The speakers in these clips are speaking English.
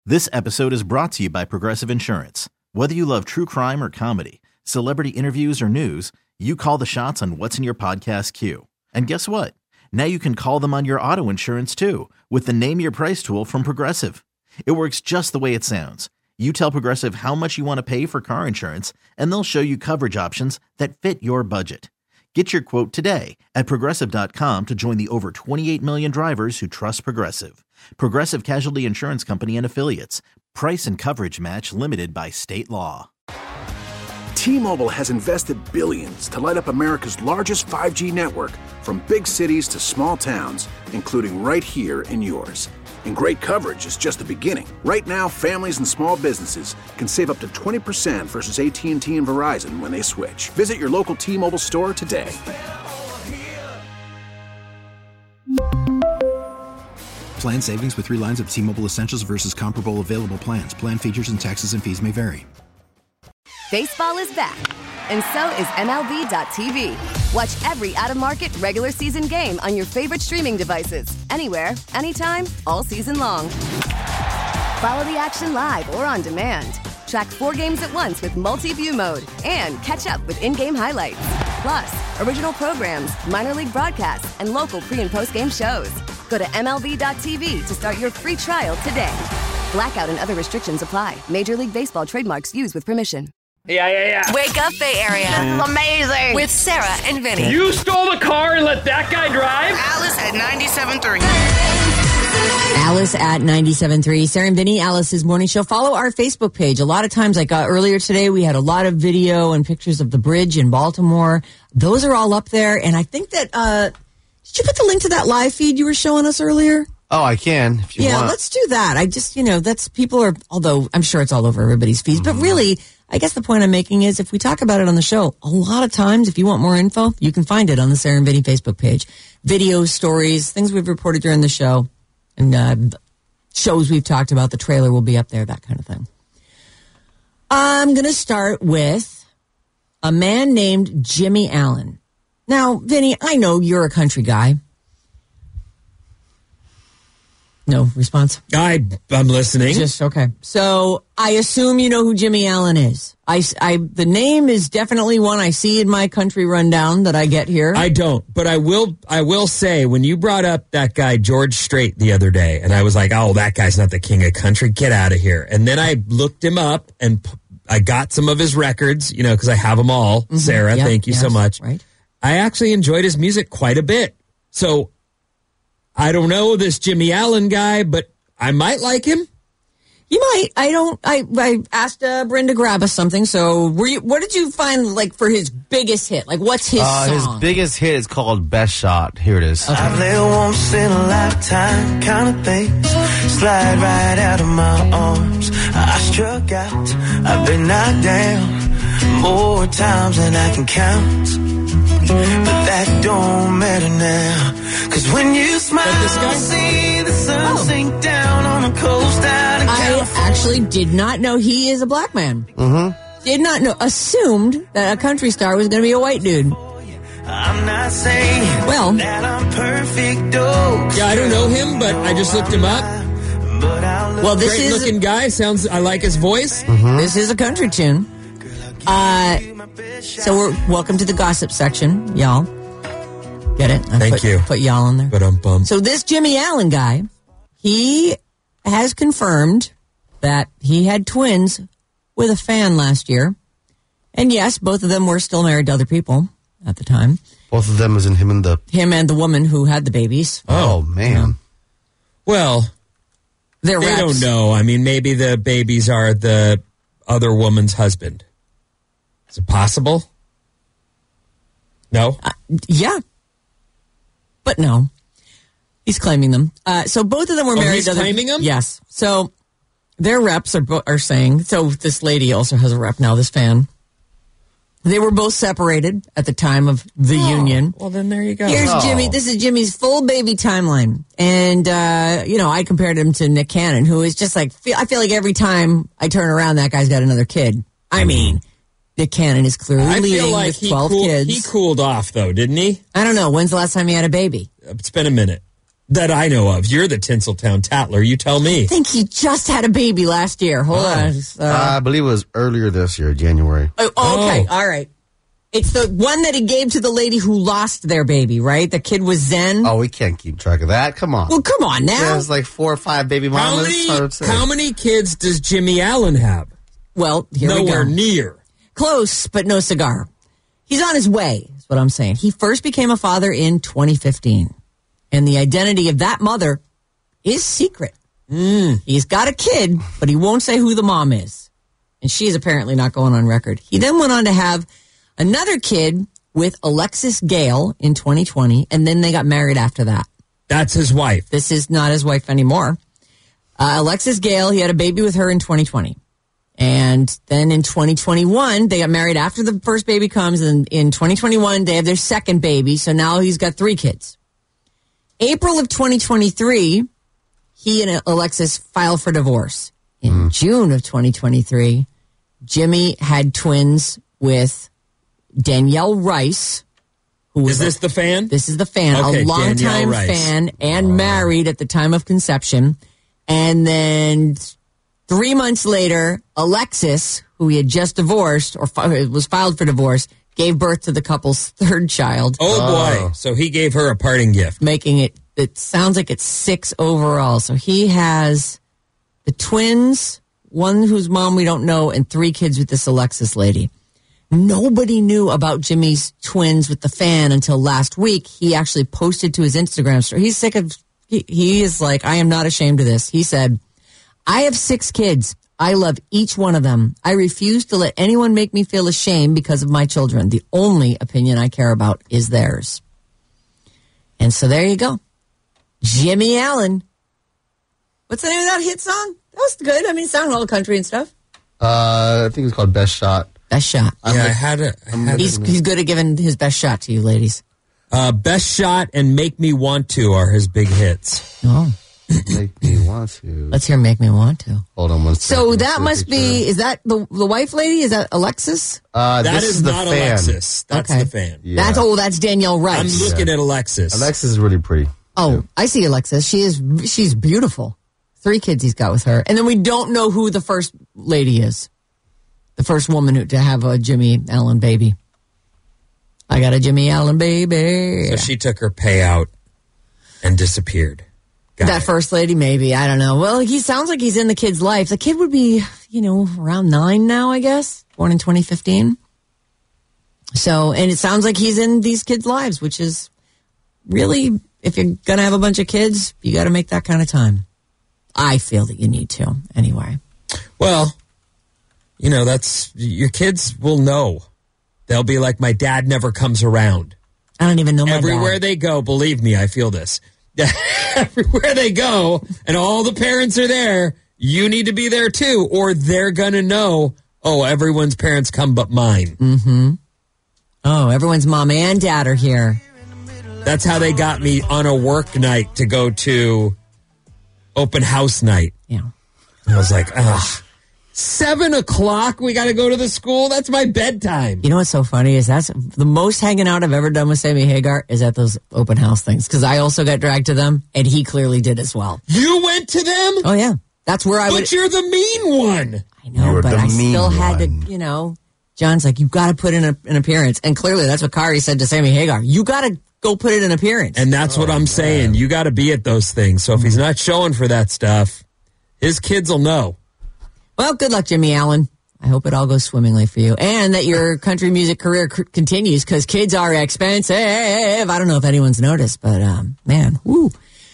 This episode is brought to you by Progressive Insurance. Whether you love true crime or comedy, celebrity interviews or news, you call the shots on what's in your podcast queue. And guess what? Now you can call them on your auto insurance too with the Name Your Price tool from Progressive. It works just the way it sounds. You tell Progressive how much you want to pay for car insurance, and they'll show you coverage options that fit your budget. Get your quote today at Progressive.com to join the over 28 million drivers who trust Progressive. Progressive Casualty Insurance Company and Affiliates. Price and coverage match limited by state law. T-Mobile has invested billions to light up America's largest 5G network, from big cities to small towns, including right here in yours. And great coverage is just the beginning. Right now, families and small businesses can save up to 20% versus AT&T and Verizon when they switch. Visit your local T-Mobile store today. Plan savings with 3 lines of T-Mobile Essentials versus comparable available plans. Plan features and taxes and fees may vary. Baseball is back, and so is MLB.tv. Watch every out-of-market regular season game on your favorite streaming devices, anywhere, anytime, all season long. Follow the action live or on demand. Track 4 games at once with multi-view mode and catch up with in-game highlights. Plus, original programs, minor league broadcasts, and local pre- and post-game shows. Go to MLB.tv to start your free trial today. Blackout and other restrictions apply. Major League Baseball trademarks used with permission. Yeah. Wake up, Bay Area. This is amazing. With Sarah and Vinny. You stole the car and let that guy drive? Alice at 97.3. Alice at 97.3. Sarah and Vinny, Alice's morning show. Follow our Facebook page. A lot of times, like earlier today, we had a lot of video and pictures of the bridge in Baltimore. Those are all up there. And I think that, did you put the link to that live feed you were showing us earlier? Oh, I can, if you want. Yeah, let's do that. I just, that's, people are, although I'm sure it's all over everybody's feeds, but really, I guess the point I'm making is if we talk about it on the show, a lot of times, if you want more info, you can find it on the Sarah and Vinny Facebook page. Videos, stories, things we've reported during the show, and shows we've talked about. The trailer will be up there, that kind of thing. I'm going to start with a man named Jimmy Allen. Now, Vinny, I know you're a country guy. No response? I'm listening. Just okay. So I assume you know who Jimmy Allen is. The name is definitely one I see in my country rundown that I get here. I don't, but I will say when you brought up that guy George Strait the other day, and I was like, oh, that guy's not the king of country. Get out of here. And then I looked him up and I got some of his records, because I have them all. Mm-hmm. Sarah, thank you so much. Right. I actually enjoyed his music quite a bit. So I don't know this Jimmy Allen guy, but I might like him. You might. I asked Brenda grab us something. So what did you find for his biggest hit? What's his song? His biggest hit is called Best Shot. Here it is. I've lived once in a lifetime kind of things. Slide right out of my arms. I struck out. I've been knocked down more times than I can count. But that don't matter now. Cause when you smile, see the sun sink down on a coast out of California. I actually did not know he is a black man. Mm-hmm. Did not know. Assumed that a country star was going to be a white dude. I'm not saying that I'm perfect. Yeah, I don't know him, but I just looked him up. Well, this great is looking guy. I like his voice. Mm-hmm. This is a country tune. So welcome to the gossip section, y'all. Get it? Thank you. Put y'all in there. So this Jimmy Allen guy, he has confirmed that he had twins with a fan last year. And yes, both of them were still married to other people at the time. Both of them as in him and the woman who had the babies. Oh, man. Well, they don't know. I mean, maybe the babies are the other woman's husband. Is it possible? No? Yeah. But no. He's claiming them. So both of them were married. He's claiming them? Yes. So their reps are saying, so this lady also has a rep now, this fan. They were both separated at the time of the union. Well, then there you go. Here's Jimmy. This is Jimmy's full baby timeline. And, I compared him to Nick Cannon, who is just I feel like every time I turn around, that guy's got another kid. I mean, Nick Cannon is clearly leading with 12 kids. He cooled off, though, didn't he? I don't know. When's the last time he had a baby? It's been a minute. That I know of. You're the Tinseltown Tatler. You tell me. I think he just had a baby last year. Hold on. I believe it was earlier this year, January. Okay. All right. It's the one that he gave to the lady who lost their baby, right? The kid was Zen. Oh, we can't keep track of that. Come on. Well, come on now. There's like 4 or 5 baby mamas. How many kids does Jimmy Allen have? Well, here we go. Nowhere near. Close, but no cigar. He's on his way, is what I'm saying. He first became a father in 2015. And the identity of that mother is secret. He's got a kid, but he won't say who the mom is. And she is apparently not going on record. He then went on to have another kid with Alexis Gale in 2020, and then they got married after that. That's his wife. This is not his wife anymore. Alexis Gale, he had a baby with her in 2020. And then in 2021, they got married after the first baby comes, and in 2021, they have their second baby, so now he's got 3 kids. April of 2023, he and Alexis filed for divorce. In June of 2023, Jimmy had twins with Danielle Rice. Is this the fan? This is the fan, okay, a longtime fan and married at the time of conception. And then 3 months later, Alexis, who he had just divorced or was filed for divorce, gave birth to the couple's 3rd child. Oh, boy. So he gave her a parting gift. Making it sounds like it's 6 overall. So he has the twins, one whose mom we don't know, and 3 kids with this Alexis lady. Nobody knew about Jimmy's twins with the fan until last week. He actually posted to his Instagram story. He's sick of, he is like, I am not ashamed of this. He said, I have 6 kids. I love each one of them. I refuse to let anyone make me feel ashamed because of my children. The only opinion I care about is theirs. And so there you go. Jimmy Allen. What's the name of that hit song? That was good. I mean, it sounded all country and stuff. I think it's called Best Shot. Best Shot. He's good at giving his best shot to you, ladies. Best Shot and Make Me Want To are his big hits. Oh. Make Me Want To. Let's hear Make Me Want To. Hold on one second. So that must be, is that the wife lady? Is that Alexis? That is not fan. Alexis. That's the fan. Yeah. That's Danielle Rice. I'm looking at Alexis. Alexis is really pretty. Oh, I see Alexis. She's beautiful. 3 kids he's got with her. And then we don't know who the first lady is. The first woman to have a Jimmy Allen baby. I got a Jimmy Allen baby. So she took her payout and disappeared. That first lady, maybe. I don't know. Well, he sounds like he's in the kid's life. The kid would be, around 9 now, I guess. Born in 2015. So, and it sounds like he's in these kids' lives, which is really, if you're going to have a bunch of kids, you got to make that kind of time. I feel that you need to, anyway. Well, that's, your kids will know. They'll be like, my dad never comes around. I don't even know my Everywhere dad. they go, believe me, I feel this. Everywhere they go, and all the parents are there, you need to be there too, or they're going to know, oh, everyone's parents come but mine. Mm-hmm. Oh, everyone's mom and dad are here. That's how they got me on a work night to go to open house night. Yeah. I was like, 7 o'clock, we got to go to the school? That's my bedtime. You know what's so funny is that's the most hanging out I've ever done with Sammy Hagar is at those open house things. Because I also got dragged to them, and he clearly did as well. You went to them? Oh, yeah. That's where I would. But you're the mean one. I know, but I still had to, John's like, you've got to put in an appearance. And clearly that's what Kari said to Sammy Hagar. You got to go put in an appearance. And that's what I'm saying. You got to be at those things. So if he's not showing for that stuff, his kids will know. Well, good luck, Jimmy Allen. I hope it all goes swimmingly for you. And that your country music career continues, because kids are expensive. I don't know if anyone's noticed, but man, woo.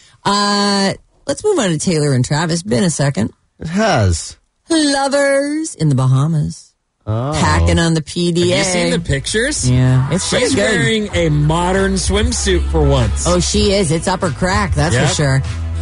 Let's move on to Taylor and Travis. Been a second. It has. Lovers in the Bahamas. Oh. Packing on the PDA. Have you seen the pictures? Yeah. It's pretty She's good. wearing a modern swimsuit for once. Oh, she is. It's upper crack, that's for sure.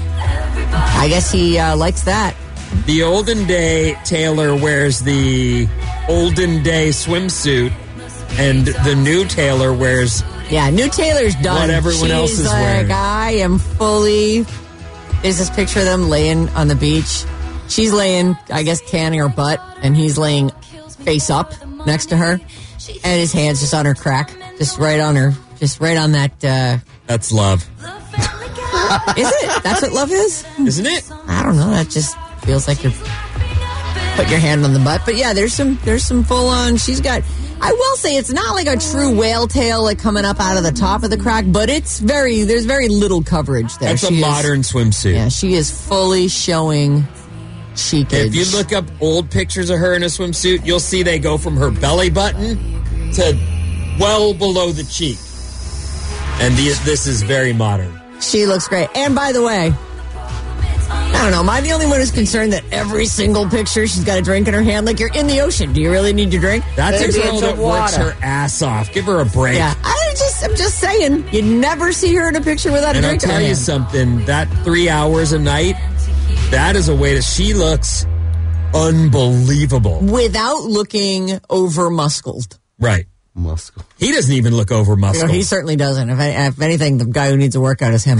I guess he likes that. The olden day Taylor wears the olden day swimsuit, and the new Taylor wears new Taylor's done. What everyone else is like, wearing. I am fully. There's this picture of them laying on the beach. She's laying, I guess, tanning her butt, and he's laying face up next to her, and his hands just on her crack, just right on that. That's love. Is it? That's what love is? Isn't it? I don't know. That just feels like you're put your hand on the butt. But yeah, there's some full on. She's got. I will say it's not like a true whale tail like coming up out of the top of the crack, but there's very little coverage there. That's a modern swimsuit. Yeah, she is fully showing cheekage. If you look up old pictures of her in a swimsuit, you'll see they go from her belly button to well below the cheek. And this is very modern. She looks great. And by the way, I don't know, am I the only one who's concerned that every single picture she's got a drink in her hand? Like, you're in the ocean. Do you really need your drink? That's a girl that works her ass off. Give her a break. Yeah, I'm just saying, you never see her in a picture without a drink in her hand. And I'll tell you something, that 3 hours a night, that is a way she looks unbelievable. Without looking over-muscled. Right. Muscle. He doesn't even look over-muscled. He certainly doesn't. If anything, the guy who needs a workout is him.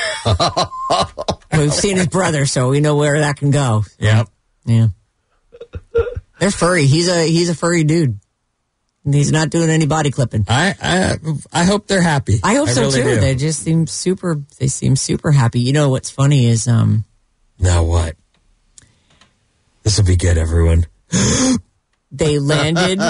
We've seen his brother, so we know where that can go. Yep. Yeah. They're furry. He's a furry dude. He's not doing any body clipping. I hope they're happy. I hope so really too. do. They just seem super happy. You know what's funny is now what? This will be good, everyone. They landed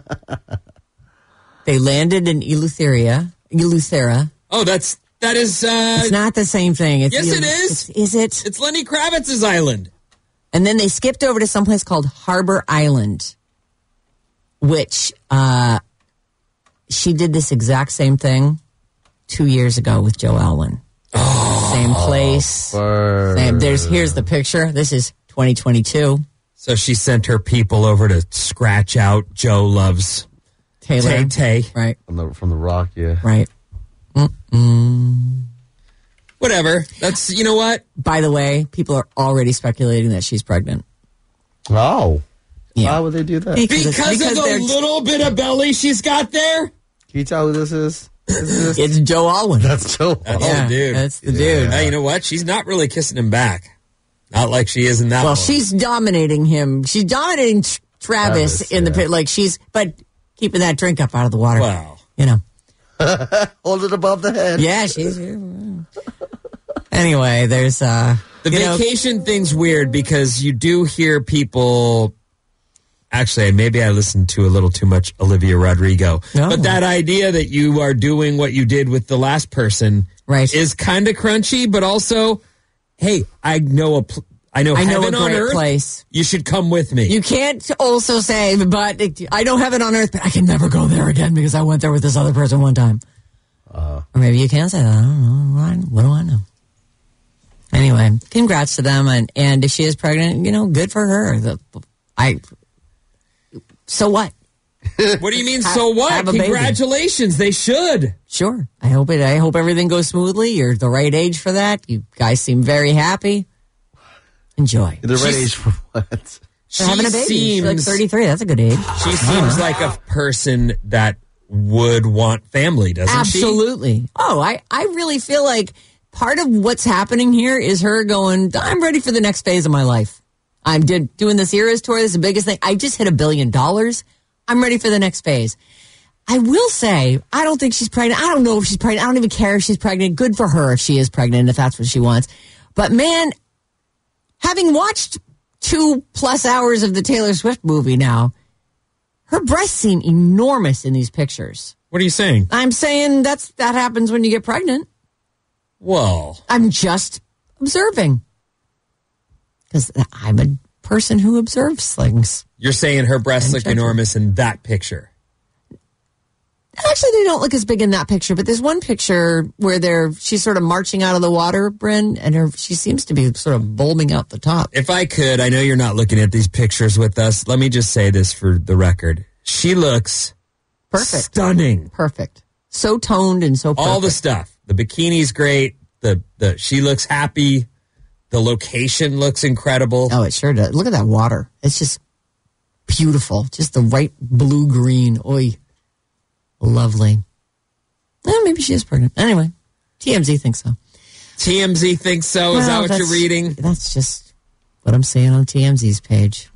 in Eleuthera. Oh, that is it's not the same thing. Yes, it is. Is it? It's Lenny Kravitz's island. And then they skipped over to someplace called Harbor Island, which she did this exact same thing 2 years ago with Joe Alwyn. Oh, same place. Same. Here's the picture. This is 2022. So she sent her people over to scratch out Joe Love's Taylor. Tay. Right. From the Rock, yeah. Right. Whatever. That's, you know what? By the way, people are already speculating that she's pregnant. Oh. Yeah. Why would they do that? Because of the little bit of belly she's got there? Can you tell who this is? It's Joe Alwyn. That's Joe Alwyn. That's the dude. That's the dude. Hey, you know what? She's not really kissing him back. Not like she is in that one. Well, she's dominating him. She's dominating Travis in the pit. Like but keeping that drink up out of the water. Wow. You know. Hold it above the head. Yeah, she's... Anyway, there's... the vacation thing's weird because you do hear people... Actually, maybe I listened to a little too much Olivia Rodrigo. No. But that idea that you are doing what you did with the last person is kind of crunchy, but also, hey, I know heaven on earth. Place. You should come with me. You can't also say, but I know heaven on earth, but I can never go there again because I went there with this other person one time. Or maybe you can say that. I don't know. What do I know? Anyway, congrats to them. And if she is pregnant, good for her. So what? What do you mean, so what? Congratulations. They should. Sure. I hope everything goes smoothly. You're the right age for that. You guys seem very happy. Enjoy. The right age for what? They're having a baby. She's like 33. That's a good age. She seems like a person that would want family, doesn't she? Absolutely. Oh, I really feel like part of what's happening here is her going, I'm ready for the next phase of my life. I'm doing this Eras tour. This is the biggest thing. I just hit $1 billion. I'm ready for the next phase. I will say, I don't think she's pregnant. I don't know if she's pregnant. I don't even care if she's pregnant. Good for her if she is pregnant, if that's what she wants. But man, having watched 2+ hours of the Taylor Swift movie now, her breasts seem enormous in these pictures. What are you saying? I'm saying that happens when you get pregnant. Well, I'm just observing. Because I'm a person who observes things. You're saying her breasts look enormous in that picture. Actually, they don't look as big in that picture, but there's one picture where she's sort of marching out of the water, Bryn, and she seems to be sort of bulbing out the top. If I could, I know you're not looking at these pictures with us. Let me just say this for the record. She looks perfect. Stunning. Perfect. So toned and so perfect. All the stuff. The bikini's great. She looks happy. The location looks incredible. Oh, it sure does. Look at that water. It's just beautiful. Just the right blue-green. Oy. Lovely. Well, maybe she is pregnant. Anyway, TMZ thinks so. TMZ thinks so? Is that what you're reading? That's just what I'm saying on TMZ's page.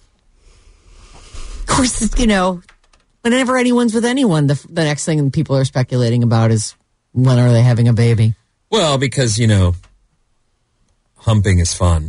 Of course, whenever anyone's with anyone, the next thing people are speculating about is when are they having a baby. Well, because, humping is fun.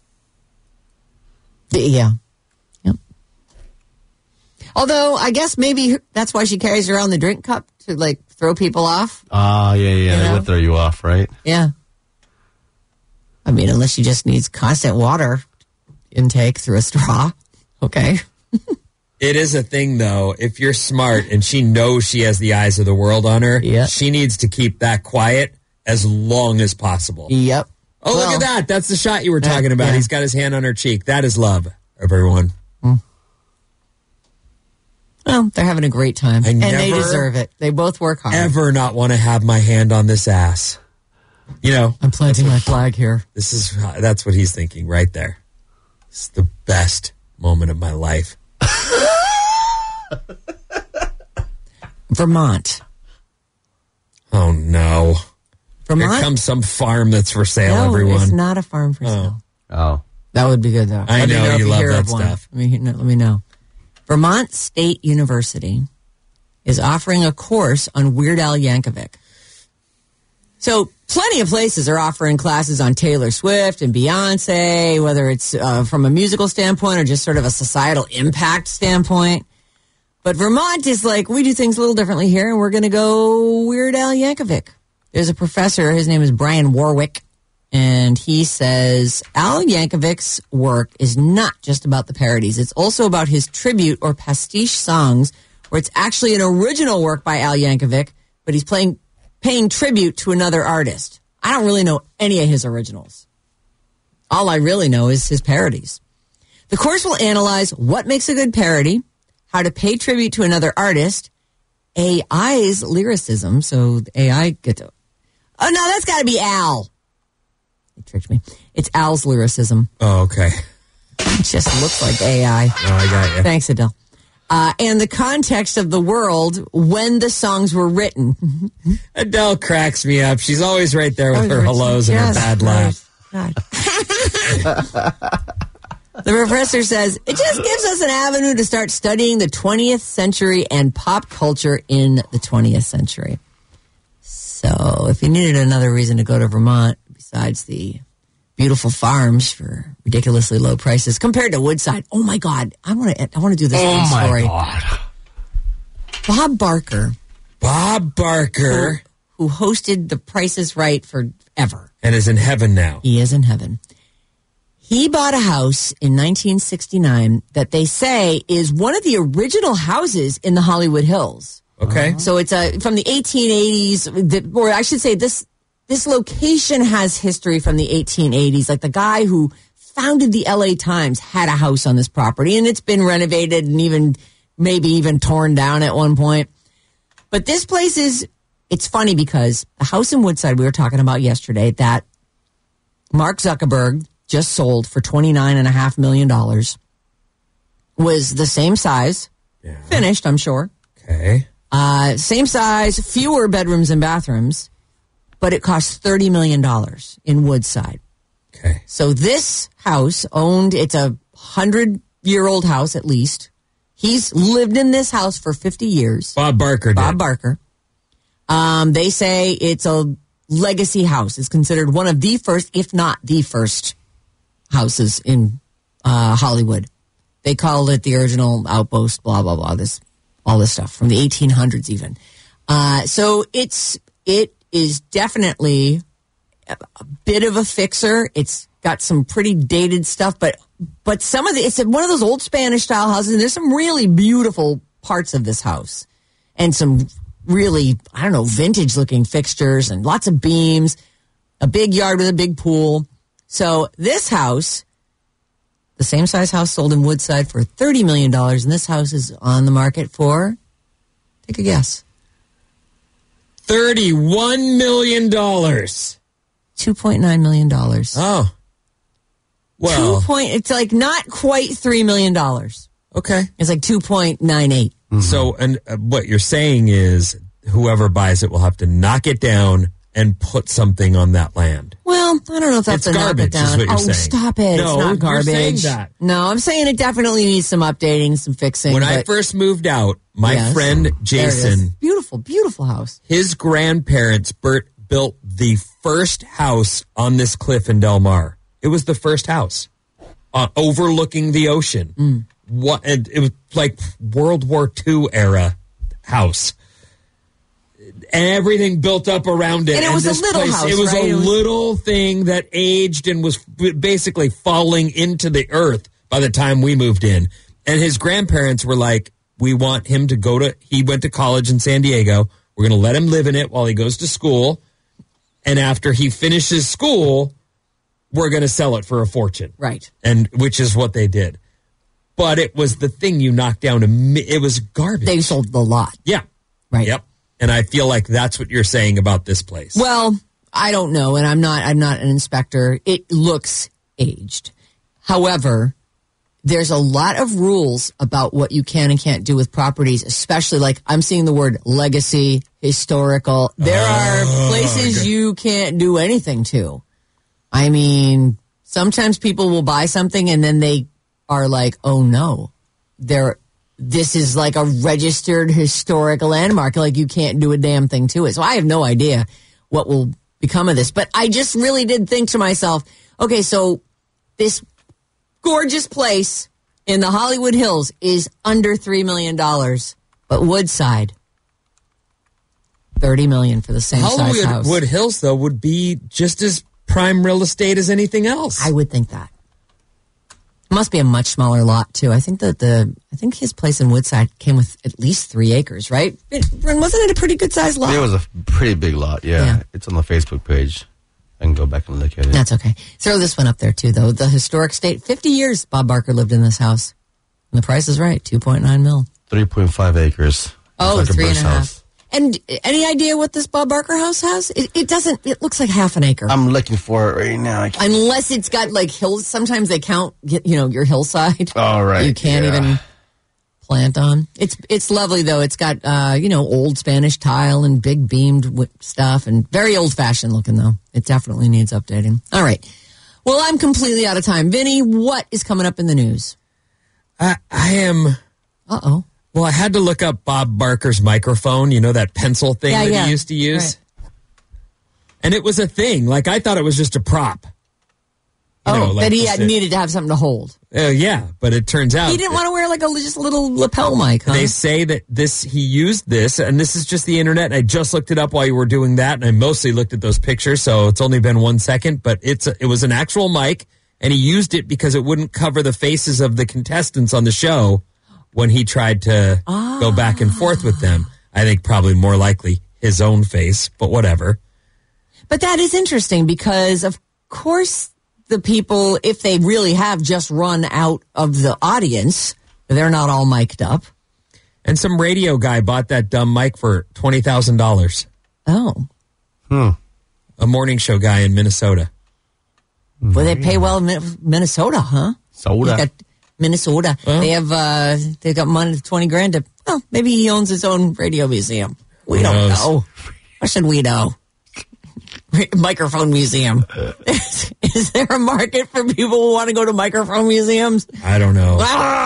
Yeah. Yep. Although, I guess maybe that's why she carries around the drink cup to, throw people off. Yeah. They would throw you off, right? Yeah. I mean, unless she just needs constant water intake through a straw. Okay. It is a thing, though. If you're smart and she knows she has the eyes of the world on her, she needs to keep that quiet as long as possible. Yep. Oh, look at that. That's the shot you were talking about. Yeah. He's got his hand on her cheek. That is love, everyone. Well, they're having a great time. And they deserve it. They both work hard. Ever not want to have my hand on this ass. I'm planting my flag here. That's what he's thinking right there. It's the best moment of my life. Vermont. Oh, no. Vermont? Here comes some farm that's for sale, no, everyone. It's not a farm for sale. Oh. That would be good, though. I know you love that stuff. Let me know. Vermont State University is offering a course on Weird Al Yankovic. So plenty of places are offering classes on Taylor Swift and Beyonce, whether it's from a musical standpoint or just sort of a societal impact standpoint. But Vermont is we do things a little differently here, and we're going to go Weird Al Yankovic. There's a professor, his name is Brian Warwick, and he says Al Yankovic's work is not just about the parodies. It's also about his tribute or pastiche songs, where it's actually an original work by Al Yankovic, but he's paying tribute to another artist. I don't really know any of his originals. All I really know is his parodies. The course will analyze what makes a good parody, how to pay tribute to another artist, AI's lyricism, so the AI gets to... Oh, no, that's got to be Al. It tricked me. It's Al's lyricism. Oh, okay. It just looks like AI. Oh, I got you. Thanks, Adele. And the context of the world when the songs were written. Adele cracks me up. She's always right there with her hellos and her bad laugh. The professor says, it just gives us an avenue to start studying the 20th century and pop culture in the 20th century. So if you needed another reason to go to Vermont, besides the beautiful farms for ridiculously low prices compared to Woodside. Oh my God. I want to do this story. Oh my God. Bob Barker. Who hosted The Price is Right forever. And is in heaven now. He is in heaven. He bought a house in 1969 that they say is one of the original houses in the Hollywood Hills. Okay. So it's from the 1880s, or I should say this location has history from the 1880s. Like the guy who founded the LA Times had a house on this property, and it's been renovated and maybe even torn down at one point. But this place it's funny because the house in Woodside we were talking about yesterday that Mark Zuckerberg just sold for $29.5 million was the same size, finished, I'm sure. Okay. Same size, fewer bedrooms and bathrooms, but it cost $30 million in Woodside. Okay. So this house it's a 100-year-old house at least. He's lived in this house for 50 years. Bob Barker. They say it's a legacy house. It's considered one of the first, if not the first, houses in Hollywood. They called it the original outpost, blah, blah, blah, all this stuff from the 1800s even. So it is definitely a bit of a fixer. It's got some pretty dated stuff, but some of it's one of those old Spanish style houses, and there's some really beautiful parts of this house and some really, vintage looking fixtures and lots of beams, a big yard with a big pool. So this house, the same size house sold in Woodside for $30 million, and this house is on the market for, take a guess. $31 million. $2.9 million. Oh. Well. It's like not quite $3 million. Okay. It's like 2.98. Mm-hmm. So, and what you're saying is whoever buys it will have to knock it down and put something on that land. Well, I don't know if that's it's garbage, knock it down. is what you're saying. Stop it. No, it's not garbage. You're saying that. No, I'm saying it definitely needs some updating, some fixing. When I first moved out, my friend Jason, beautiful, beautiful house. His grandparents built the first house on this cliff in Del Mar. It was the first house overlooking the ocean. And it was like World War II era house. Everything built up around it. And it was a little house, It was right? a little thing that aged and was basically falling into the earth by the time we moved in. And his grandparents were like, we want him to he went to college in San Diego. We're going to let him live in it while he goes to school. And after he finishes school, we're going to sell it for a fortune. Right. And which is what they did. But it was the thing you knocked down. It was garbage. They sold the lot. Yeah. Right. Yep. And I feel like that's what you're saying about this place. Well, I don't know, and I'm not an inspector. It looks aged. However, there's a lot of rules about what you can and can't do with properties, especially like I'm seeing the word legacy, historical. There are places you can't do anything to. I mean, sometimes people will buy something and then they are like, oh no, this is like a registered historic landmark. Like you can't do a damn thing to it. So I have no idea what will become of this. But I just really did think to myself, okay, so this gorgeous place in the Hollywood Hills is under $3 million. But Woodside, $30 million for the same size house. Hollywood Hills, though, would be just as prime real estate as anything else. I would think that. It must be a much smaller lot too. I think I think his place in Woodside came with at least 3 acres, right? Wasn't it a pretty good sized lot? It was a pretty big lot, yeah. It's on the Facebook page. I can go back and look at it. That's okay. Throw this one up there too, though. The historic state, 50 years Bob Barker lived in this house. And the price is right, $2.9 million. 3.5 acres. Oh, like 3.5. house. And any idea what this Bob Barker house has? It doesn't. It looks like half an acre. I'm looking for it right now. Unless it's got like hills. Sometimes they count, your hillside. Oh, right. You can't even plant on. It's lovely though. It's got old Spanish tile and big beamed stuff and very old fashioned looking though. It definitely needs updating. All right. Well, I'm completely out of time. Vinny, what is coming up in the news? I am. Uh-oh. Well, I had to look up Bob Barker's microphone, that pencil thing he used to use. Right. And it was a thing. Like, I thought it was just a prop. That he needed to have something to hold. Yeah, but it turns out... He didn't want to wear like just a little lapel mic, huh? They say that he used this, and this is just the internet, and I just looked it up while you were doing that, and I mostly looked at those pictures, so it's only been 1 second, but it was an actual mic, and he used it because it wouldn't cover the faces of the contestants on the show when he tried to go back and forth with them. I think probably more likely his own face, but whatever. But that is interesting because, of course, the people, if they really have just run out of the audience, they're not all mic'd up. And some radio guy bought that dumb mic for $20,000. Oh. A morning show guy in Minnesota. Well, they pay well in Minnesota, huh? Minnesota. Well, they've got money, 20 grand to, maybe he owns his own radio museum. We don't know. What should we know? Microphone museum. Is there a market for people who want to go to microphone museums? I don't know.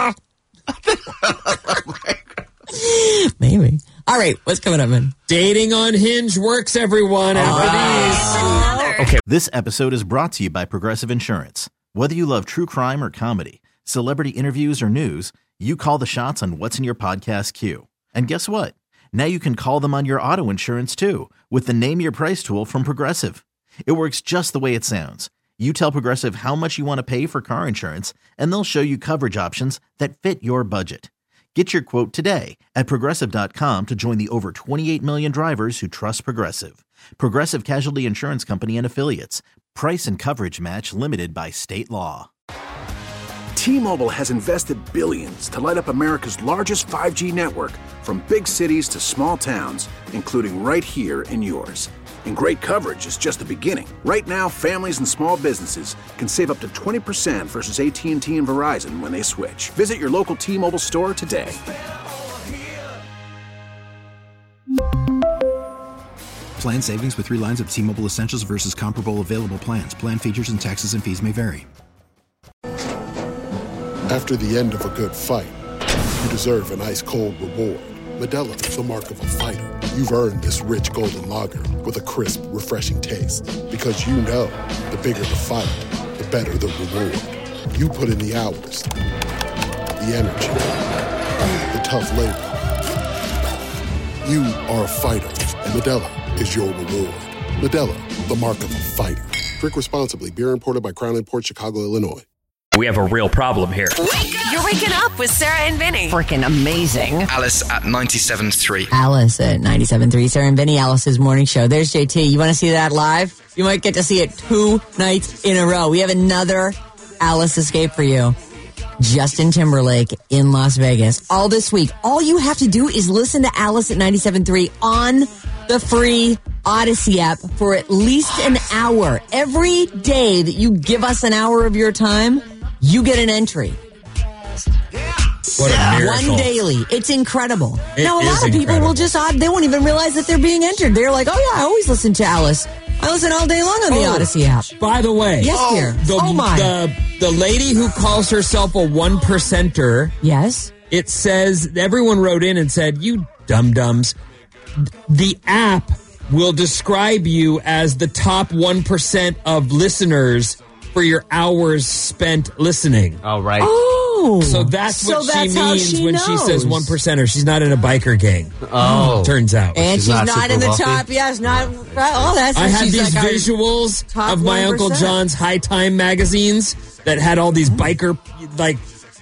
Maybe. All right, what's coming up, man? Dating on Hinge works, everyone. Okay. This episode is brought to you by Progressive Insurance. Whether you love true crime or comedy, celebrity interviews or news, you call the shots on what's in your podcast queue. And guess what? Now you can call them on your auto insurance too with the Name Your Price tool from Progressive. It works just the way it sounds. You tell Progressive how much you want to pay for car insurance, and they'll show you coverage options that fit your budget. Get your quote today at Progressive.com to join the over 28 million drivers who trust Progressive. Progressive Casualty Insurance Company and Affiliates. Price and coverage match limited by state law. T-Mobile has invested billions to light up America's largest 5G network, from big cities to small towns, including right here in yours. And great coverage is just the beginning. Right now, families and small businesses can save up to 20% versus AT&T and Verizon when they switch. Visit your local T-Mobile store today. Plan savings with 3 lines of T-Mobile Essentials versus comparable available plans. Plan features and taxes and fees may vary. After the end of a good fight, you deserve an ice-cold reward. Modelo is the mark of a fighter. You've earned this rich golden lager with a crisp, refreshing taste. Because you know, the bigger the fight, the better the reward. You put in the hours, the energy, the tough labor. You are a fighter, and Modelo is your reward. Modelo, the mark of a fighter. Drink responsibly. Beer imported by Crown Imports, Chicago, Illinois. We have a real problem here. You're waking up with Sarah and Vinny. Freaking amazing. Alice at 97.3. Alice at 97.3, Sarah and Vinny, Alice's morning show. There's JT. You want to see that live? You might get to see it 2 nights in a row. We have another Alice escape for you. Justin Timberlake in Las Vegas. All this week. All you have to do is listen to Alice at 97.3 on the free Odyssey app for at least an hour. Every day that you give us an hour of your time, you get an entry. What a miracle. One daily. It's incredible. It now, a lot of people will just, they won't even realize that they're being entered. They're like, oh yeah, I always listen to Alice. I listen all day long on the Odyssey app. By the way, yes, dear. The lady who calls herself a 1%er. Yes. It says, everyone wrote in and said, you dum-dums. The app will describe you as the top 1% of listeners for your hours spent listening. Oh, right. Oh. So that's what she means when knows. she says 1%er. She's not in a biker gang. Oh. Turns out. And she's not in the top. Yes, not. Oh, that's I had she's these like visuals of my 1%. Uncle John's High Time magazines that had all these biker, like,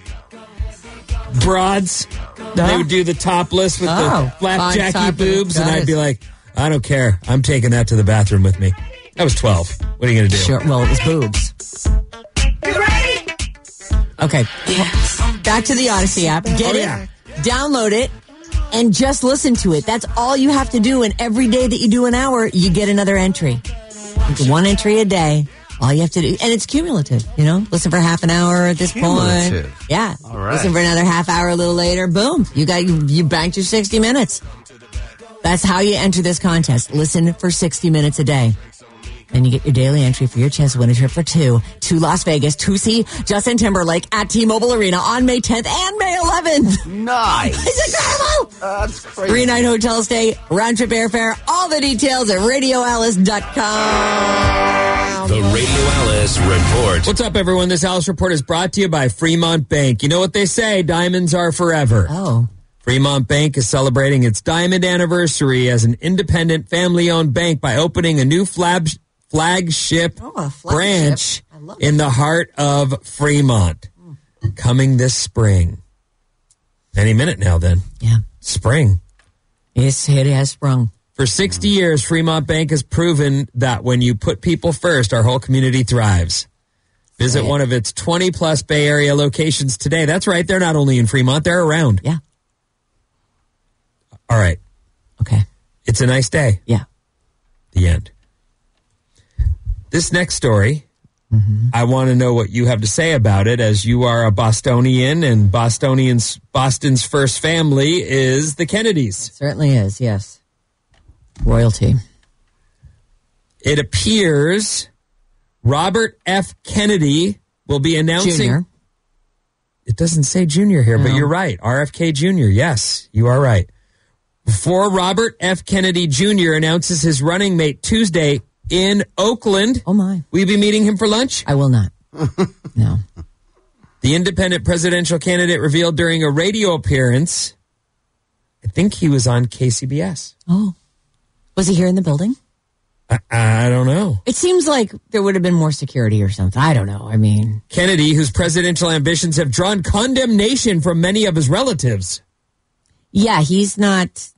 broads. They would do the topless with the flapjacky boobs, and I'd be like, I don't care. I'm taking that to the bathroom with me. I was 12. What are you going to do? Sure. Well, it was boobs. You ready? Okay. Yes. Back to the Odyssey app. Get it, download it, and just listen to it. That's all you have to do. And every day that you do an hour, you get another entry. It's 1 entry a day. All you have to do, and it's cumulative, you know? Listen for half an hour at this point. Yeah. All right. Listen for another half hour a little later. Boom. You banked your 60 minutes. That's how you enter this contest. Listen for 60 minutes a day. Then you get your daily entry for your chance to win a trip for two to Las Vegas to see Justin Timberlake at T-Mobile Arena on May 10th and May 11th. Nice. It's incredible. That's crazy. 3-night hotel stay, round-trip airfare, all the details at RadioAlice.com. The Radio Alice Report. What's up, everyone? This Alice Report is brought to you by Fremont Bank. You know what they say, diamonds are forever. Oh. Fremont Bank is celebrating its diamond anniversary as an independent, family-owned bank by opening a new flagship branch in the heart of Fremont. Coming this spring. Any minute now, then. Yeah. Spring. Yes, it has sprung. For 60 years, Fremont Bank has proven that when you put people first, our whole community thrives. Visit one of its 20-plus Bay Area locations today. That's right. They're not only in Fremont, they're around. Yeah. All right. Okay. It's a nice day. Yeah. The end. This next story, I want to know what you have to say about it, as you are a Bostonian, and Boston's first family is the Kennedys. Certainly is, yes. Royalty. It appears Robert F. Kennedy will be announcing... Junior. It doesn't say junior here, but you're right. RFK Jr., yes, you are right. Before Robert F. Kennedy Jr. announces his running mate Tuesday in Oakland. Oh, my. Will you be meeting him for lunch? I will not. No. The independent presidential candidate revealed during a radio appearance, I think he was on KCBS. Oh. Was he here in the building? I don't know. It seems like there would have been more security or something. I don't know. I mean... Kennedy, whose presidential ambitions have drawn condemnation from many of his relatives. Yeah, he's not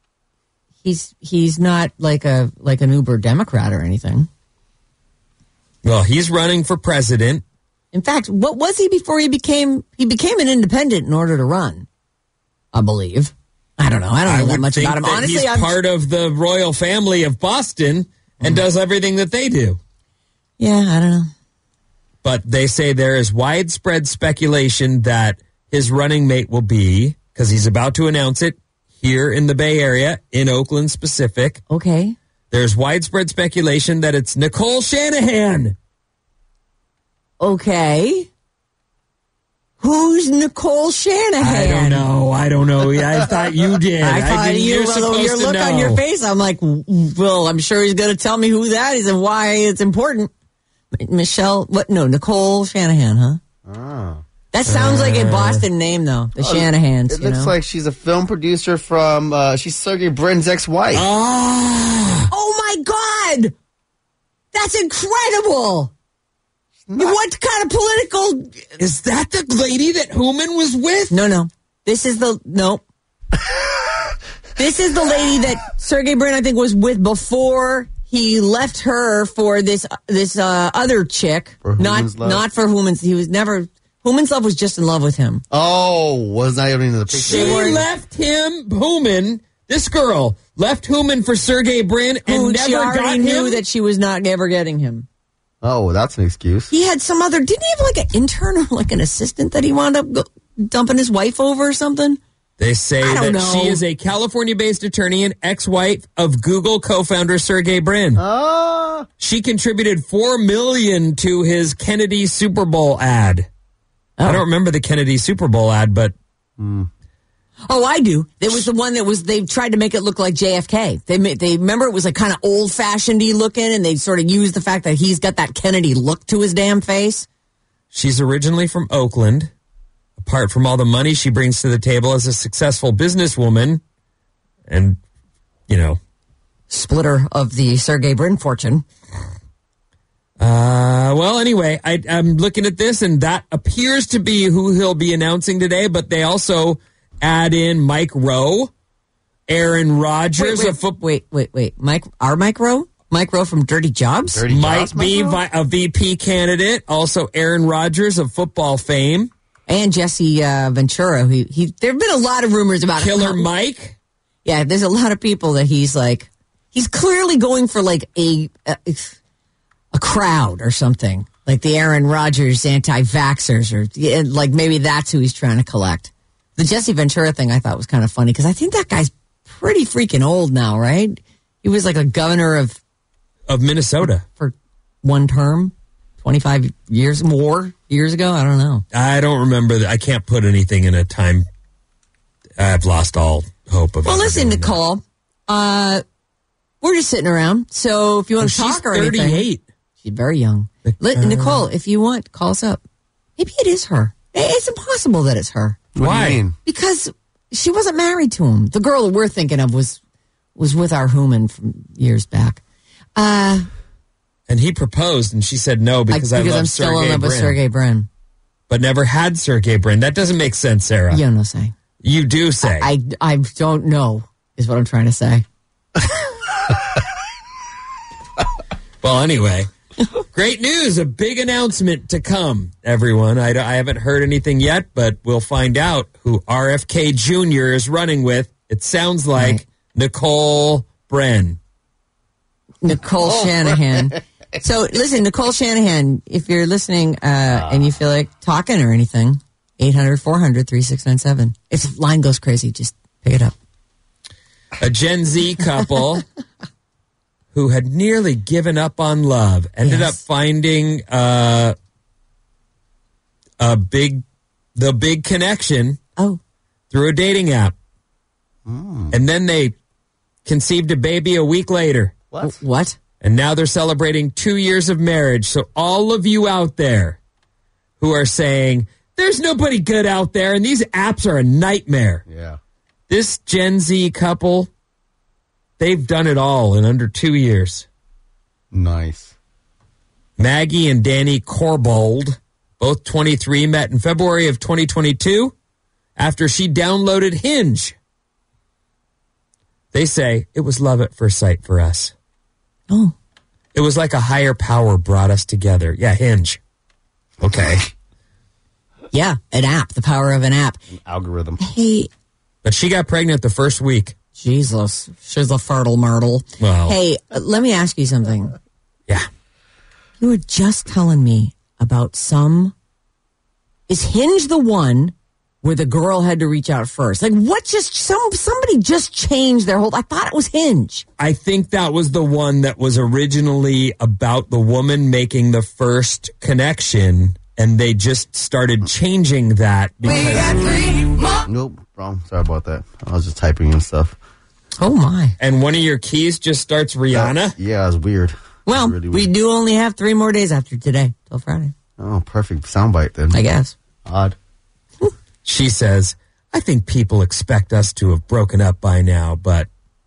like an Uber Democrat or anything. Well, he's running for president. In fact, what was he before he became an independent in order to run? I believe. I don't know. I don't know that much about him. Honestly, he's part of the royal family of Boston and does everything that they do. Yeah, I don't know. But they say there is widespread speculation that his running mate will be, because he's about to announce it, here in the Bay Area, in Oakland specific. Okay. There's widespread speculation that it's Nicole Shanahan. Okay. Who's Nicole Shanahan? I don't know. I thought you did. I thought you're supposed your to look know. on your face, I'm like, well, I'm sure he's going to tell me who that is and why it's important. Nicole Shanahan, huh? Oh. That sounds like a Boston name, though. The Shanahans. It looks like she's a film producer from, she's Sergey Brin's ex-wife. Oh my God! That's incredible! What kind of political... Is that the lady that Hooman was with? No. This is the lady that Sergey Brin, I think, was with before he left her for this other chick. For Hooman's love? Not for Hooman's. He was never... Hooman's love was just in love with him. Oh, was not even in the picture. She left him, Hooman, this girl, left Hooman for Sergey Brin and she never already got knew him? that she was not ever getting him. Oh, that's an excuse. He had some other... Didn't he have like an intern or like an assistant that he wound up dumping his wife over or something? They say that she is a California-based attorney and ex-wife of Google co-founder Sergey Brin. She contributed $4 million to his Kennedy Super Bowl ad. I don't remember the Kennedy Super Bowl ad, but... Oh, I do. There was the one that was, they tried to make it look like JFK. They remember it was like kind of old-fashioned-y looking, and they sort of used the fact that he's got that Kennedy look to his damn face. She's originally from Oakland. Apart from all the money she brings to the table as a successful businesswoman and, splitter of the Sergey Brin fortune. Well, anyway, I'm looking at this, and that appears to be who he'll be announcing today, but they also add in Mike Rowe, Aaron Rodgers. Wait. Mike Rowe? Mike Rowe from Dirty Jobs? Might be a VP candidate. Also, Aaron Rodgers of football fame. And Jesse Ventura. There have been a lot of rumors about Killer Mike? Yeah, there's a lot of people that he's clearly going for like a crowd or something. Like the Aaron Rodgers anti-vaxxers, or like maybe that's who he's trying to collect. The Jesse Ventura thing I thought was kind of funny because I think that guy's pretty freaking old now, right? He was like a governor of Minnesota for one term, 25 years ago. I don't know. I don't remember. I can't put anything in a time. I've lost all hope of it. Well, listen, Nicole, we're just sitting around. So if you want to talk or anything. She's 38. She's very young. Nicole, if you want, call us up. Maybe it is her. It's impossible that it's her. Why? Do you mean? Because she wasn't married to him. The girl that we're thinking of was with our Hooman from years back. And he proposed, and she said no because I'm still in love with Sergey Brin. But never had Sergey Brin. That doesn't make sense, Sarah. You don't say. You do say. I don't know, is what I'm trying to say. Well, anyway, great news. A big announcement to come, everyone. I haven't heard anything yet, but we'll find out who RFK Jr. is running with. It sounds like Nicole Brin. Nicole Shanahan. So, listen, Nicole Shanahan, if you're listening and you feel like talking or anything, 800-400-3697. If the line goes crazy, just pick it up. A Gen Z couple who had nearly given up on love ended up finding the big connection through a dating app. And then they conceived a baby a week later. What? And now they're celebrating 2 years of marriage. So all of you out there who are saying, there's nobody good out there and these apps are a nightmare. Yeah. This Gen Z couple, they've done it all in under 2 years. Nice. Maggie and Danny Corbold, both 23, met in February of 2022 after she downloaded Hinge. They say it was love at first sight for us. Oh. It was like a higher power brought us together. Yeah, Hinge. Okay. Yeah, an app, the power of an app. An algorithm. Hey. But she got pregnant the first week. Jesus. She's a fertile myrtle. Well. Hey, let me ask you something. Yeah. You were just telling me about is Hinge the one where the girl had to reach out first? Like, what somebody just changed their whole... I thought it was Hinge. I think that was the one that was originally about the woman making the first connection, And they just started changing that because... Nope, wrong. Sorry about that. I was just typing and stuff. Oh, my. And one of your keys just starts Rihanna? Yeah, it's weird. Well, really weird. We do only have 3 more days after today, till Friday. Oh, perfect soundbite then. I guess. Odd. She says, I think people expect us to have broken up by now, but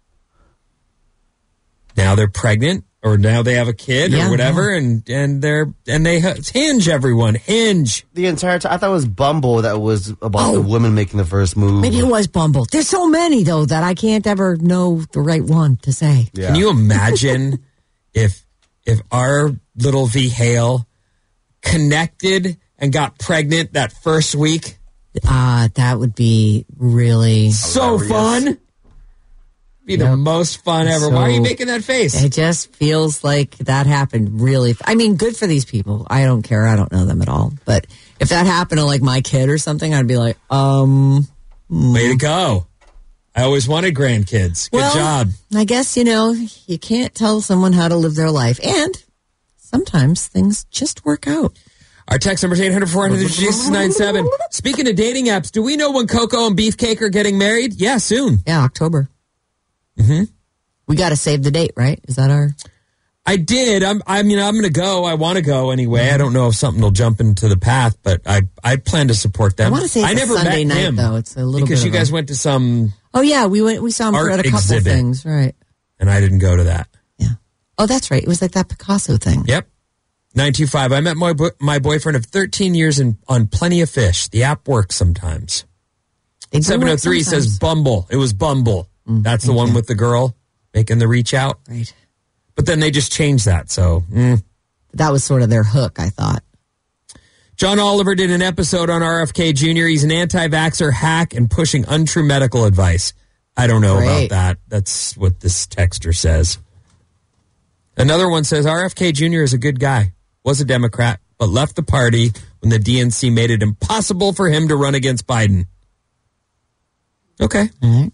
now they're pregnant or now they have a kid or whatever, and they Hinge, everyone. Hinge. The entire time, I thought it was Bumble that was about the women making the first move. Maybe it was Bumble. There's so many, though, that I can't ever know the right one to say. Yeah. Can you imagine if our little V. Hale connected and got pregnant that first week? That would be really so fun. Be the most fun ever. Why are you making that face? It just feels like that happened really. I mean, good for these people. I don't care. I don't know them at all. But if that happened to like my kid or something, I'd be like, Way to go. I always wanted grandkids. Good job. I guess, you can't tell someone how to live their life. And sometimes things just work out. Our text number is 800-400-Jesus97. Speaking of dating apps, do we know when Coco and Beefcake are getting married? Yeah, soon. Yeah, October. Mm-hmm. We got to save the date, right? Is that our... I did. I'm going to go. I want to go anyway. I don't know if something will jump into the path, but I plan to support them. I want to say it's never Sunday met night, him though. It's a little because bit you guys went to some... Oh, yeah. We saw him at a couple exhibit. things, right. And I didn't go to that. Yeah. Oh, that's right. It was like that Picasso thing. Yep. 925. I met my boyfriend of 13 years on Plenty of Fish. The app works sometimes. 703 says Bumble. It was Bumble. That's the one with the girl making the reach out. Right. But then they just changed that. So that was sort of their hook, I thought. John Oliver did an episode on RFK Jr. He's an anti-vaxxer, hack, and pushing untrue medical advice. I don't know about that. That's what this texter says. Another one says RFK Jr. is a good guy. Was a Democrat, but left the party when the DNC made it impossible for him to run against Biden. Okay. All right.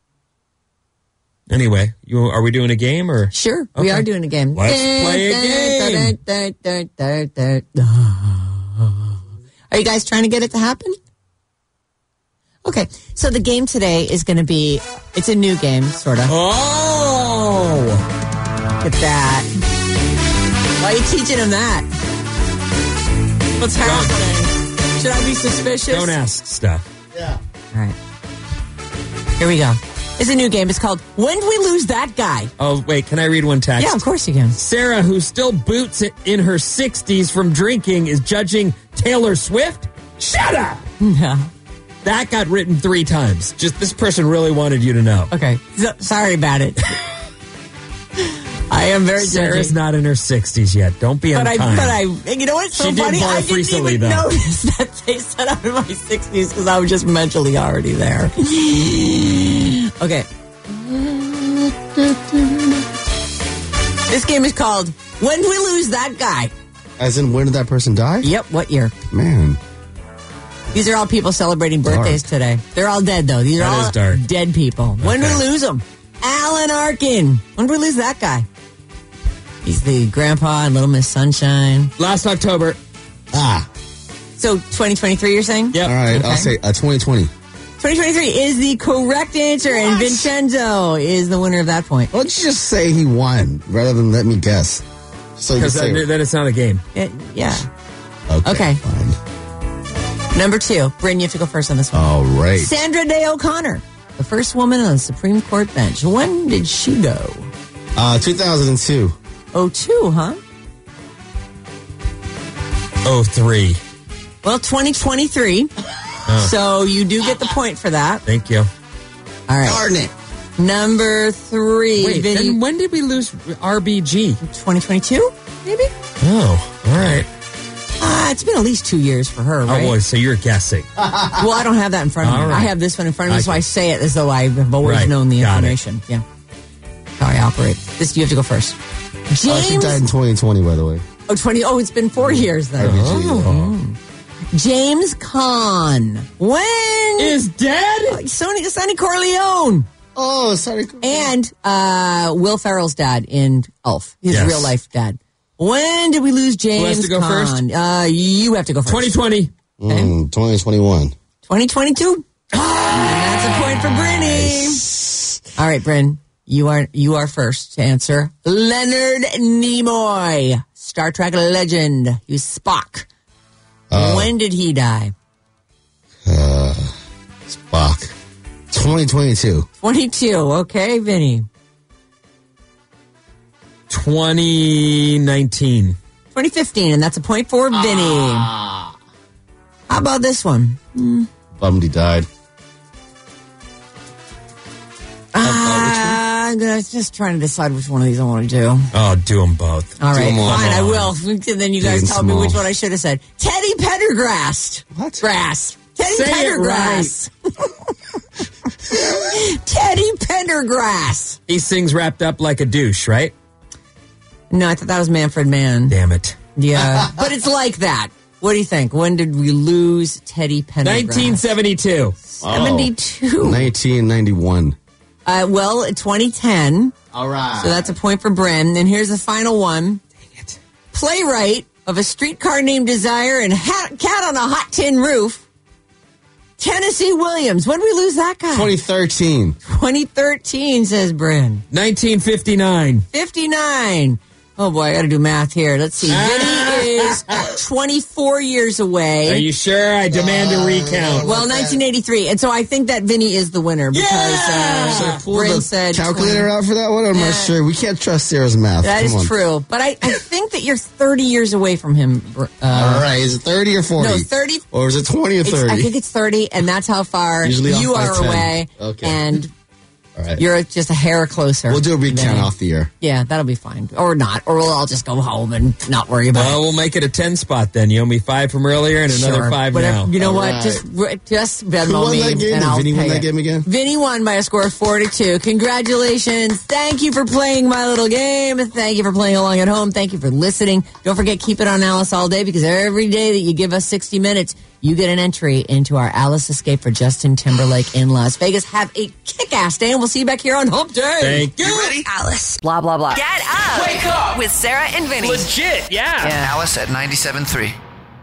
Anyway, are we doing a game or? Sure, we are doing a game. Let's play a game. Are you guys trying to get it to happen? Okay, so the game today is going to be, it's a new game, sort of. Oh! Look at that. Why are you teaching him that? What's happening? Should I be suspicious? Don't ask stuff. Yeah. All right. Here we go. It's a new game. It's called When Do We Lose That Guy? Oh, wait. Can I read one text? Yeah, of course you can. Sarah, who still boots it in her 60s from drinking, is judging Taylor Swift? Shut up! Yeah. That got written 3 times. Just this person really wanted you to know. Okay. Sorry about it. I am very Sarah's judgy. not in her 60s yet. Don't be unkind. But you know what's so funny? I didn't recently, even notice that they said I'm in my 60s because I was just mentally already there. Okay. This game is called When Do We Lose That Guy? As in, when did that person die? Yep, what year? Man. These are all people celebrating birthdays today. They're all dead, though. These are all dead people. Okay. When do we lose them? Alan Arkin. When do we lose that guy? He's the grandpa in Little Miss Sunshine. Last October. So 2023, you're saying? Yep. All right, okay. I'll say 2020. 2023 is the correct answer, and Vincenzo is the winner of that point. Why don't you just say he won rather than let me guess? So because then it's not a game. Yeah. Okay. Fine. Number 2. Bryn, you have to go first on this one. All right. Sandra Day O'Connor, the first woman on the Supreme Court bench. When did she go? 2002. 02, huh? 03. Well, 2023. So you do get the point for that. Thank you. All right. Darn it. Number 3. Wait, then when did we lose RBG? 2022, maybe? Oh, all right. It's been at least 2 years for her, right? Oh, boy, so you're guessing. Well, I don't have that in front of me. Right. I have this one in front of me, so I say it as though I've always known the information. Yeah. How I operate. You have to go first. James. She died in 2020, by the way. Oh, it's been 4 years, though. James Caan. When? Is dead? Sonny Corleone. Oh, Sonny Corleone. And Will Ferrell's dad in Elf. His real-life dad. When did we lose James? Who has to go first? You have to go first. 2020. Okay. 2021. 2022. And that's a point for Brinny. Nice. All right, Bryn, you are first to answer. Leonard Nimoy, Star Trek legend. He was Spock. When did he die? Spock. 2022. 22. Okay, Vinny. 2019. 2015, and that's a point for Vinny. How about this one? Bummed he died. I'm just trying to decide which one of these I want to do. Oh, do them both. All right, them all. fine, I will. And then you guys tell me which one I should have said. Teddy Pendergrass. What? Grass. Teddy Say it Pendergrass. Teddy Pendergrass. He sings wrapped up like a douche, right? No, I thought that was Manfred Mann. Damn it. Yeah, but it's like that. What do you think? When did we lose Teddy Pendergrass? 1972. 72. 1991. Well, 2010. All right. So that's a point for Bren. And here's the final one. Dang it. Playwright of A Streetcar Named Desire and Cat on a Hot Tin Roof, Tennessee Williams. When did we lose that guy? 2013. 2013, says Bren. 1959. 59. Oh, boy, I got to do math here. Let's see. Vinny is 24 years away. Are you sure? I demand a recount. Well, 1983. And so I think that Vinny is the winner because Should I pull Bryn the said calculator out for that one? I'm not sure. We can't trust Sarah's math. That is true. But I think that you're 30 years away from him. All right. Is it 30 or 40? No, 30. Or is it 20 or 30? I think it's 30, and that's how far Usually you off by are 10. away. Okay. And all right. You're just a hair closer. We'll do a recount off the air. Yeah, that'll be fine. Or not. Or we'll all just go home and not worry about Well, we'll make it a 10 spot then. You owe me 5 from earlier and another 5 now. You know All what? right. Just Venmo Who won me that game? and Did I'll Vinny pay win that it. game again? Vinny won by a score of 4-2. Congratulations. Thank you for playing my little game. Thank you for playing along at home. Thank you for listening. Don't forget, keep it on Alice all day because every day that you give us 60 minutes, you get an entry into our Alice Escape for Justin Timberlake in Las Vegas. Have a kick-ass day, and we'll see you back here on Hump Day. Thank you. Ready? Alice. Blah, blah, blah. Get up. Wake up. With Sarah and Vinny. Legit, yeah. Alice at 97.3.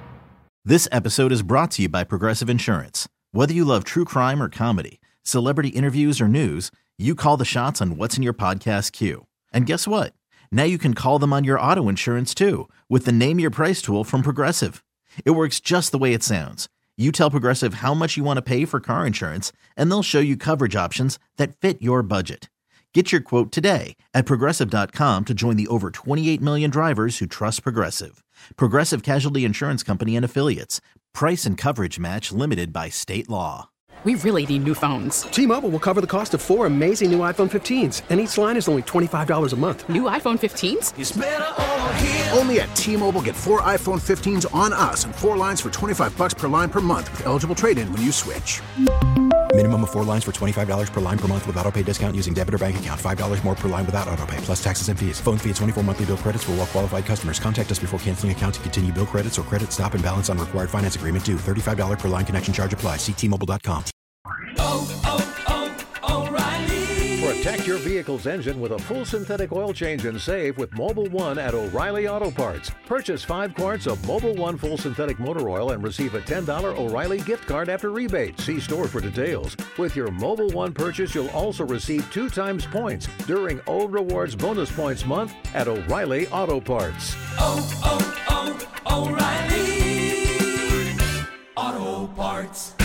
This episode is brought to you by Progressive Insurance. Whether you love true crime or comedy, celebrity interviews or news, you call the shots on what's in your podcast queue. And guess what? Now you can call them on your auto insurance too with the Name Your Price tool from Progressive. It works just the way it sounds. You tell Progressive how much you want to pay for car insurance, and they'll show you coverage options that fit your budget. Get your quote today at Progressive.com to join the over 28 million drivers who trust Progressive. Progressive Casualty Insurance Company and Affiliates. Price and coverage match limited by state law. We really need new phones. T-Mobile will cover the cost of 4 amazing new iPhone 15s, and each line is only $25 a month. New iPhone 15s? It's better over here. Only at T-Mobile, get 4 iPhone 15s on us and 4 lines for $25 per line per month with eligible trade-in when you switch. Minimum of 4 lines for $25 per line per month with autopay discount using debit or bank account. $5 more per line without autopay, plus taxes and fees. Phone fee at 24 monthly bill credits for well-qualified customers. Contact us before canceling account to continue bill credits or credit stop and balance on required finance agreement due. $35 per line connection charge applies. See T-Mobile.com. O'Reilly. Protect your vehicle's engine with a full synthetic oil change and save with Mobil 1 at O'Reilly Auto Parts. Purchase 5 quarts of Mobil 1 full synthetic motor oil and receive a $10 O'Reilly gift card after rebate. See store for details. With your Mobil 1 purchase, you'll also receive 2 times points during O Rewards Bonus Points Month at O'Reilly Auto Parts. O'Reilly Auto Parts.